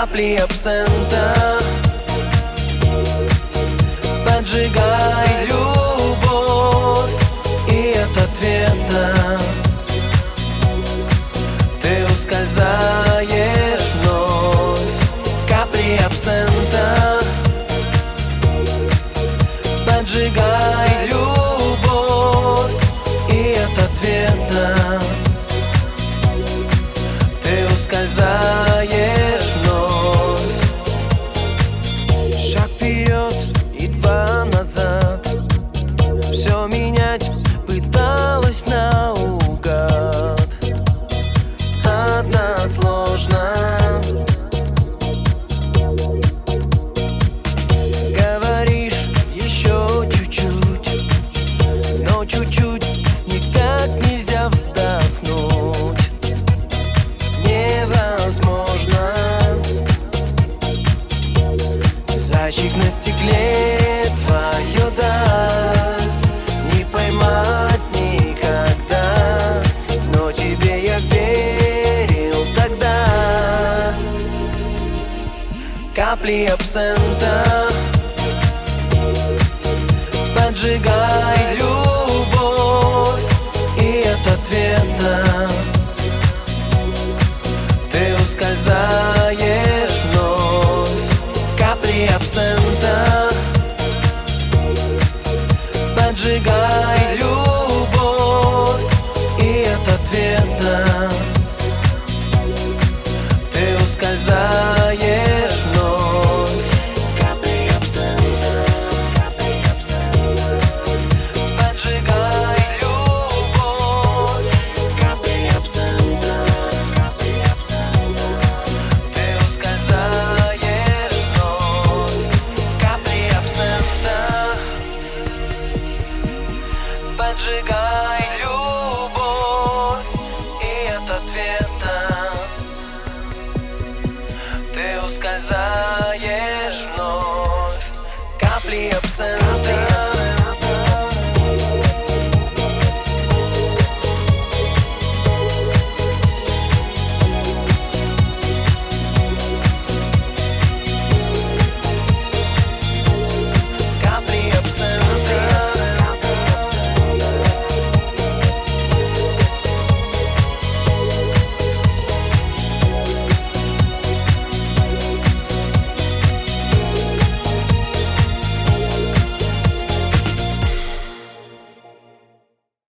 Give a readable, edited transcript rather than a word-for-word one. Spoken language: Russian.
капли абсента. Поджигай любовь, и от ответа ты ускользаешь вновь. Капли абсента. Поджигай любовь, и от ответа ты ускользаешь вновь. Шаг вперед и два назад. Все менять пыталась наугад. Односложно. Говоришь еще чуть-чуть, но чуть-чуть никак нельзя вздохнуть. Невозможно. Зайчик на стекле, твое да, не поймать никогда, но тебе я верил тогда. Капли абсента. Поджигай любовь, и от ответа ты ускользаешь вновь. Капли абсента. Поджигай любовь, и от ответа ты ускользаешь вновь. Капли абсента. Поджигай любовь, капли абсента. Ты ускользаешь вновь. Капли абсента. Поджигай любовь, и от ответа ты ускользаешь вновь. Капли абсента.